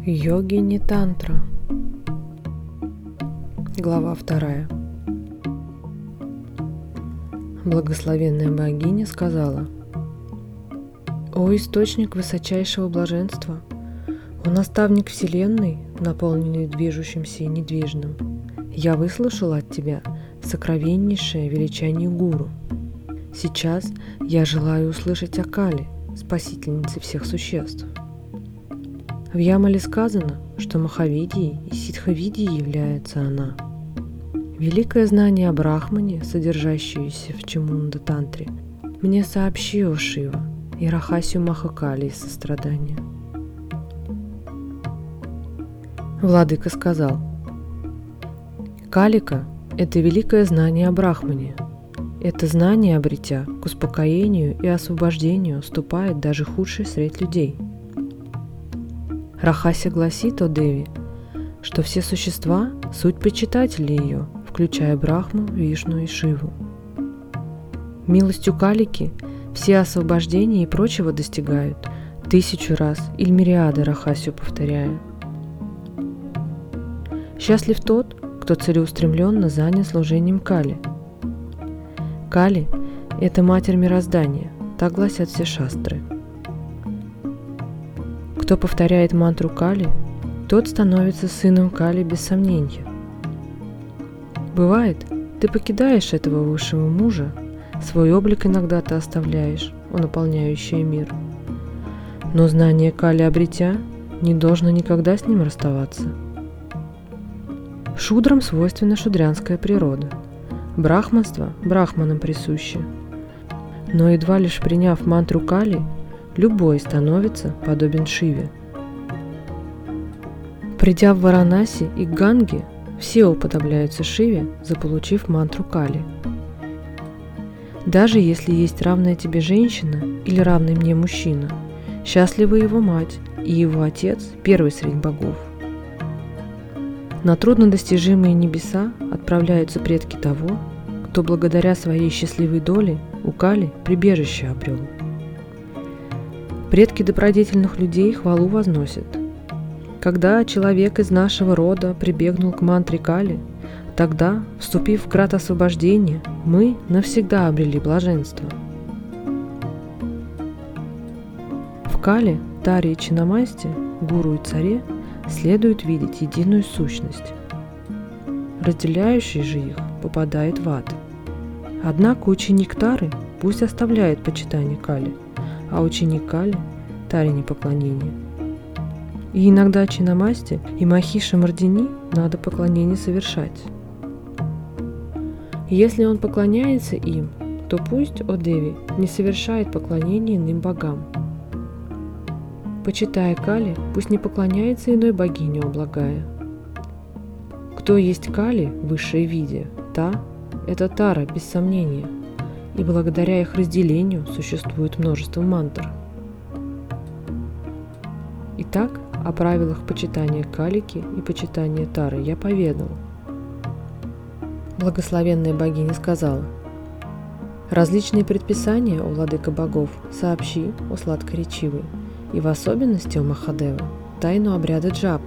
Йогини тантра. Глава 2. Благословенная богиня сказала: «О источник высочайшего блаженства, о наставник вселенной, наполненный движущимся и недвижным, я выслушала от тебя сокровеннейшее величание гуру. Сейчас я желаю услышать о Кали, спасительнице всех существ. В Ямале сказано, что Махавидией и Сиддхавидией является она. Великое знание о Брахмане, содержащееся в Чамунда-тантре, мне сообщи, о Шива, и Рахасию Махакали из сострадания». Владыка сказал: «Калика – это великое знание о Брахмане. Это знание, обретя, к успокоению и освобождению ступает даже худший средь людей. Рахася гласит, о Деви, что все существа – суть почитатели ее, включая Брахму, Вишну и Шиву. Милостью Калики все освобождения и прочего достигают 1000 раз или мириады Рахасию повторяя. Счастлив тот, кто целеустремленно занят служением Кали. Кали – это матерь мироздания, так гласят все шастры. Кто повторяет мантру Кали, тот становится сыном Кали без сомнения. Бывает, ты покидаешь этого высшего мужа, свой облик иногда ты оставляешь, о наполняющий мир. Но знание Кали обретя, не должно никогда с ним расставаться. Шудрам свойственна шудрянская природа. Брахманство брахманам присуще. Но едва лишь приняв мантру Кали, любой становится подобен Шиве. Придя в Варанаси и Ганге, все уподобляются Шиве, заполучив мантру Кали. Даже если есть равная тебе женщина или равный мне мужчина, счастлива его мать и его отец, первый среди богов. На труднодостижимые небеса отправляются предки того, кто благодаря своей счастливой доле у Кали прибежище обрел. Предки добродетельных людей хвалу возносят. Когда человек из нашего рода прибегнул к мантре Кали, тогда, вступив в град освобождения, мы навсегда обрели блаженство. В Кали, Таре и Чинамасте, гуру и царе следует видеть единую сущность. Разделяющий же их попадает в ад. Однако ученик Тары пусть оставляет почитание Кали, а ученик Кали – Таре непоклонение. И иногда Чинамасте и Махиша Мардини надо поклонение совершать. Если он поклоняется им, то пусть, о Деви, не совершает поклонение иным богам. Почитая Кали, пусть не поклоняется иной богине, о благая. Кто есть Кали в высшей виде, та – это Тара, без сомнения, и благодаря их разделению существует множество мантр. Итак, о правилах почитания Калики и почитания Тары я поведал. Благословенная богиня сказала: «Различные предписания, о владыка богов, сообщи, о сладкоречивый, и в особенности, о Махадева, тайну обряда джапы».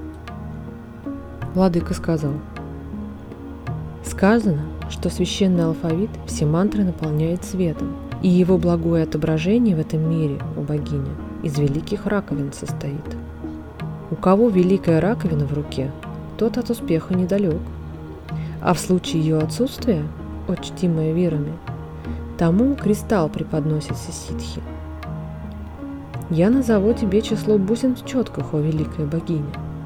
Владыка сказал: «Сказано, что священный алфавит все мантры наполняет светом, и его благое отображение в этом мире, о богиня, из великих раковин состоит. У кого великая раковина в руке, тот от успеха недалек, а в случае ее отсутствия, о чтимая вирами, тому кристалл преподносится ситхи. Я назову тебе число бусин в четках, о великая богиня.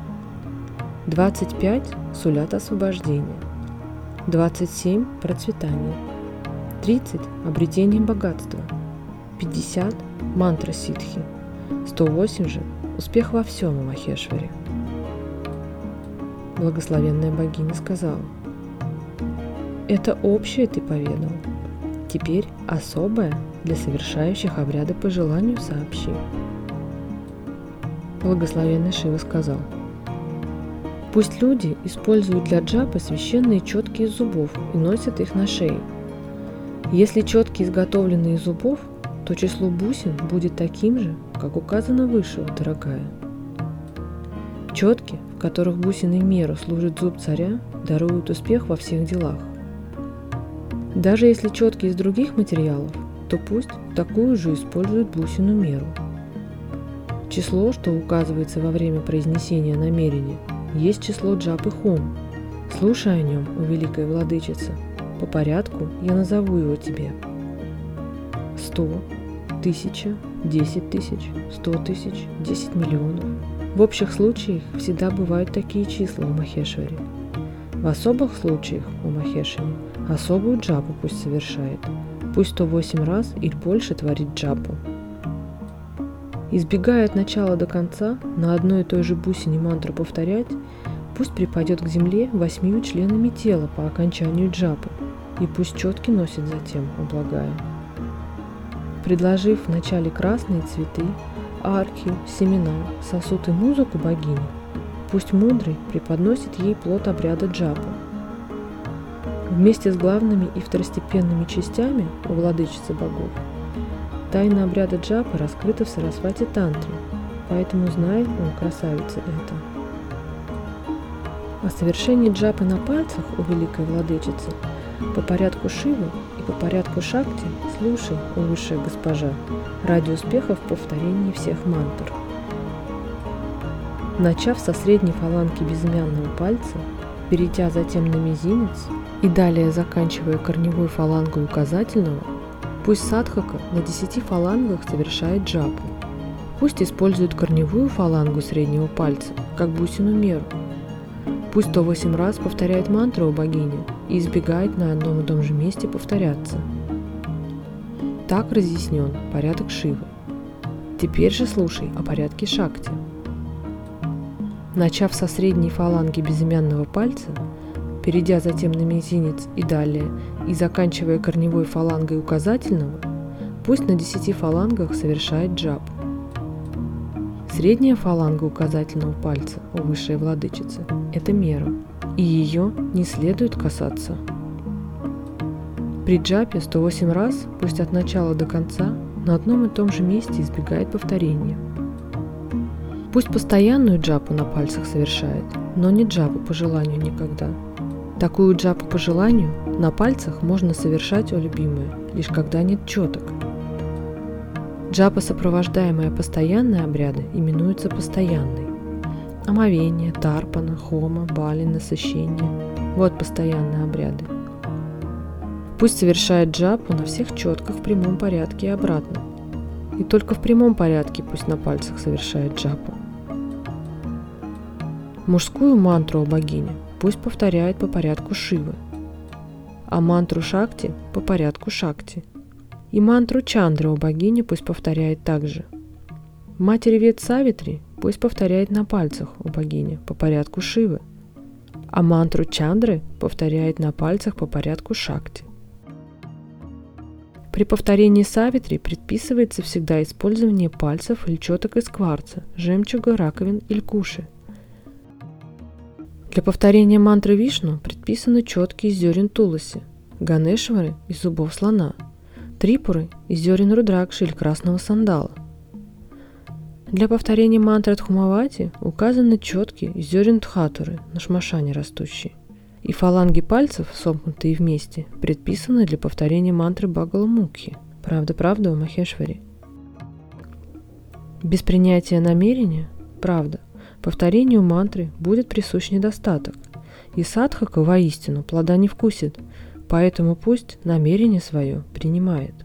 25 сулят освобождение, 27 – процветание, 30 – обретение богатства, 50 – мантра ситхи, 108 же – успех во всем, о Махешваре». Благословенная богиня сказала: «Это общее ты поведал. Теперь особое для совершающих обряды по желанию сообщи». Благословенный Шива сказал: «Пусть люди используют для джапы священные четки из зубов и носят их на шее. Если четки изготовлены из зубов, то число бусин будет таким же, как указано выше, дорогая. Четки, в которых бусиной меру служит зуб царя, даруют успех во всех делах. Даже если четки из других материалов, то пусть такую же используют бусину меру. Число, что указывается во время произнесения намерения, есть число джапы хом. Слушай о нем, о великая владычица. По порядку я назову его тебе. 100, 1000, 10 тысяч, 100 тысяч, 10 миллионов. В общих случаях всегда бывают такие числа у Махешвари. В особых случаях у Махешвари особую джапу пусть совершает. Пусть 108 раз или больше творит джапу. Избегая от начала до конца на одной и той же бусине мантру повторять, пусть припадет к земле 8 членами тела по окончанию джапы, и пусть четки носит затем, облагая. Предложив вначале красные цветы, архию, семена, сосуд и музыку богини, пусть мудрый преподносит ей плод обряда джапы. Вместе с главными и второстепенными частями у владычицы богов тайна обряда джапы раскрыта в Сарасвати Тантре, поэтому знает он, красавица, это. О совершении джапы на пальцах у великой владычицы по порядку Шивы и по порядку Шакти слушай, о высшая госпожа, ради успеха в повторении всех мантр. Начав со средней фаланги безымянного пальца, перейдя затем на мизинец и далее заканчивая корневой фалангой указательного, пусть садхака на 10 фалангах совершает джапу. Пусть использует корневую фалангу среднего пальца, как бусину меру. Пусть 108 раз повторяет мантру у богини и избегает на одном и том же месте повторяться. Так разъяснен порядок Шивы. Теперь же слушай о порядке Шакти. Начав со средней фаланги безымянного пальца, перейдя затем на мизинец и далее, и заканчивая корневой фалангой указательного, пусть на 10 фалангах совершает джапу. Средняя фаланга указательного пальца у высшей владычицы – это мера, и ее не следует касаться. При джапе 108 раз, пусть от начала до конца, на одном и том же месте избегает повторения. Пусть постоянную джапу на пальцах совершает, но не джапу по желанию никогда. Такую джапу по желанию на пальцах можно совершать, о любимая, лишь когда нет четок. Джапа, сопровождаемая постоянной обряды, именуется постоянной. Омовение, тарпана, хома, бали, насыщение – вот постоянные обряды. Пусть совершает джапу на всех четках в прямом порядке и обратно. И только в прямом порядке пусть на пальцах совершает джапу. Мужскую мантру о богине пусть повторяет по порядку Шивы, а мантру Шакти по порядку Шакти. И мантру Чандры о богине пусть повторяет также. Матери Вед Савитри пусть повторяет на пальцах у богини по порядку Шивы, а мантру Чандры повторяет на пальцах по порядку Шакти. При повторении Савитри предписывается всегда использование пальцев или четок из кварца, жемчуга, раковин или куши. Для повторения мантры Вишну предписаны четки из зерен туласи, Ганешвары из зубов слона, Трипуры из зерен рудракши или красного сандала. Для повторения мантры Дхумавати указаны четки из зерен Дхатуры на шмашане растущие, и фаланги пальцев, сомкнутые вместе, предписаны для повторения мантры Багаламукхи. Правда, у Махешвари. Без принятия намерения, правда, повторению мантры будет присущ недостаток, и садхака воистину плода не вкусит, поэтому пусть намерение свое принимает.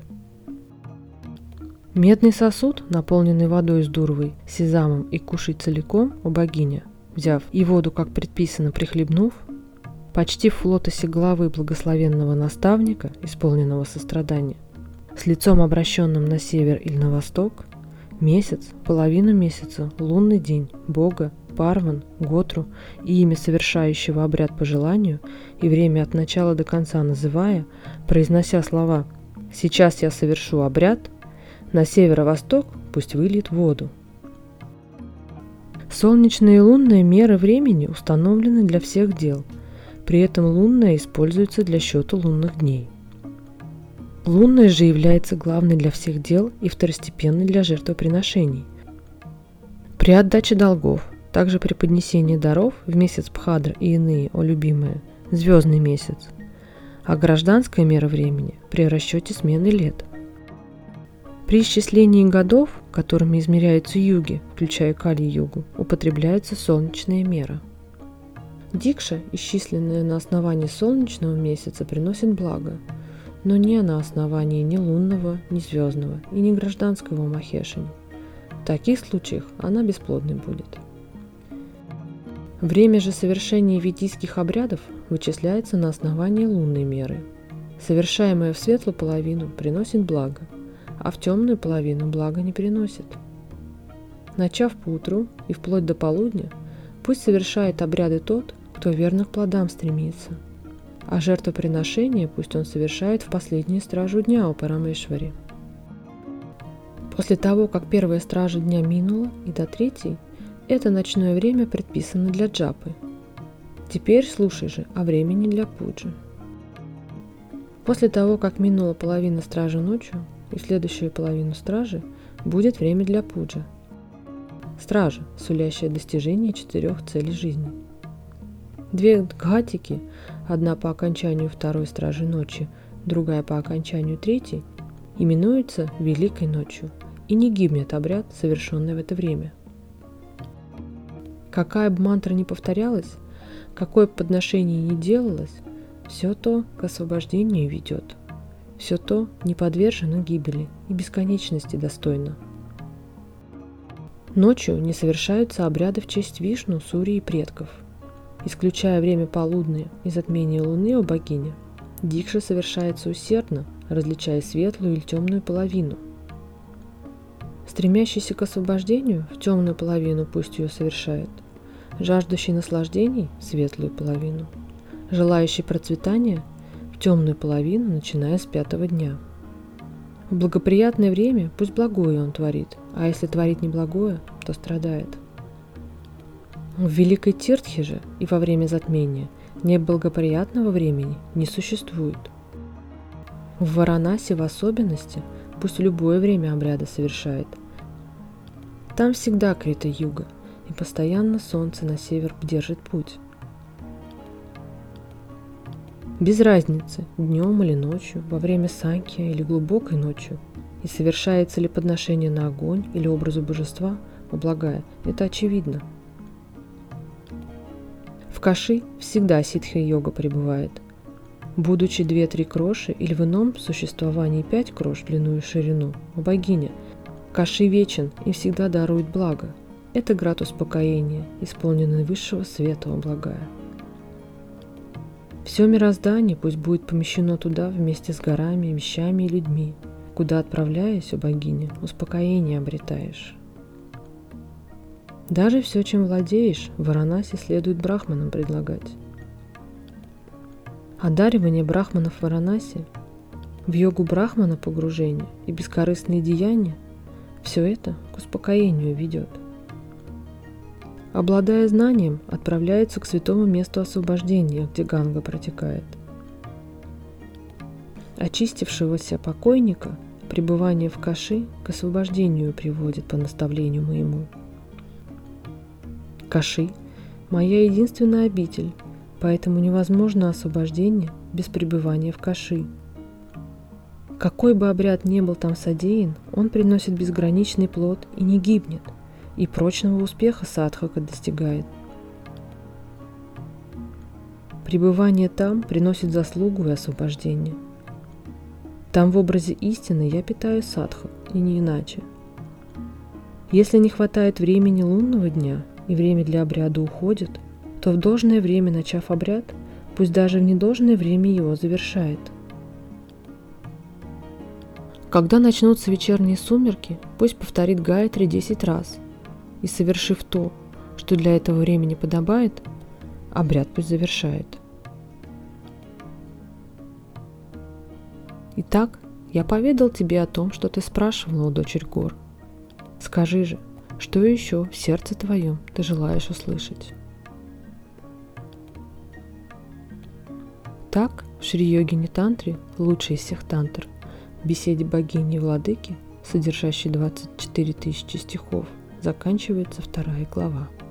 Медный сосуд, наполненный водой с дурвой, сезамом и кушей целиком, о богиня, взяв и воду, как предписано, прихлебнув, почтив в лотосе главы благословенного наставника, исполненного сострадания, с лицом обращенным на север или на восток, месяц, половину месяца, лунный день, Бога, Парван, Готру и имя совершающего обряд по желанию и время от начала до конца называя, произнося слова «Сейчас я совершу обряд», на северо-восток пусть выльет воду. Солнечная и лунная меры времени установлены для всех дел, при этом лунная используется для счета лунных дней. Лунная же является главной для всех дел и второстепенной для жертвоприношений. При отдаче долгов, Также при поднесении даров в месяц Бхадра и иные, о любимые, звездный месяц, а гражданская мера времени при расчете смены лет. При исчислении годов, которыми измеряются юги, включая Кали-югу, употребляется солнечная мера. Дикша, исчисленная на основании солнечного месяца, приносит благо, но не на основании ни лунного, ни звездного и ни гражданского Махешини. В таких случаях она бесплодной будет. Время же совершения ведийских обрядов вычисляется на основании лунной меры. Совершаемое в светлую половину приносит благо, а в темную половину благо не приносит. Начав поутру и вплоть до полудня, пусть совершает обряды тот, кто верно к плодам стремится, а жертвоприношение пусть он совершает в последнюю стражу дня у Парамешвари. После того, как первая стража дня минула и до третьей, это ночное время предписано для джапы. Теперь слушай же о времени для пуджи. После того, как минула половина стражи ночью, и в следующую половину стражи будет время для пуджи. Стража, сулящая достижение 4 целей жизни. 2 дхатики, одна по окончанию второй стражи ночи, другая по окончанию третьей, именуются Великой ночью, и не гибнет обряд, совершенный в это время. Какая бы мантра ни повторялась, какое бы подношение ни делалось, все то к освобождению ведет. Все то не подвержено гибели и бесконечности достойно. Ночью не совершаются обряды в честь Вишну, Сури и предков. Исключая время полудня и затмение луны у богини, дикша совершается усердно, различая светлую или темную половину. Стремящийся к освобождению в темную половину пусть ее совершает, жаждущий наслаждений – светлую половину, желающий процветания – темную половину, начиная с 5-го дня. В благоприятное время пусть благое он творит, а если творит неблагое, то страдает. В Великой Тиртхе же и во время затмения неблагоприятного времени не существует. В Варанаси в особенности пусть в любое время обряда совершает. Там всегда Крита-юга, и постоянно солнце на север держит путь. Без разницы, днем или ночью, во время санкья или глубокой ночью, и совершается ли подношение на огонь или образу божества, облагая, это очевидно. В Каши всегда ситха-йога пребывает. Будучи 2-3 кроши или в ином существовании 5 крош в длину и ширину, богиня, Каши вечен и всегда дарует благо. Это град успокоения, исполненный высшего света, облагая. Все мироздание пусть будет помещено туда вместе с горами, вещами и людьми, куда, отправляясь, о богиня, успокоение обретаешь. Даже все, чем владеешь, в Варанаси следует брахманам предлагать. Одаривание брахманов в Варанаси, в йогу брахмана погружение и бескорыстные деяния – все это к успокоению ведет. Обладая знанием, отправляется к святому месту освобождения, где Ганга протекает. Очистившегося покойника пребывание в Каши к освобождению приводит по наставлению моему. Каши – моя единственная обитель, поэтому невозможно освобождение без пребывания в Каши. Какой бы обряд ни был там содеян, он приносит безграничный плод и не гибнет, и прочного успеха садхака достигает. Пребывание там приносит заслугу и освобождение. Там в образе истины я питаю садху, и не иначе. Если не хватает времени лунного дня, и время для обряда уходит, то в должное время, начав обряд, пусть даже в недолжное время его завершает. Когда начнутся вечерние сумерки, пусть повторит Гайатри 10 раз, и, совершив то, что для этого времени подобает, обряд пусть завершает. Итак, я поведал тебе о том, что ты спрашивала, о дочерь гор. Скажи же, что еще в сердце твоем ты желаешь услышать? Так, в Шри-йогине тантре, лучшей из всех тантр, в беседе богини и владыки, содержащей 24 000 стихов, заканчивается 2 глава.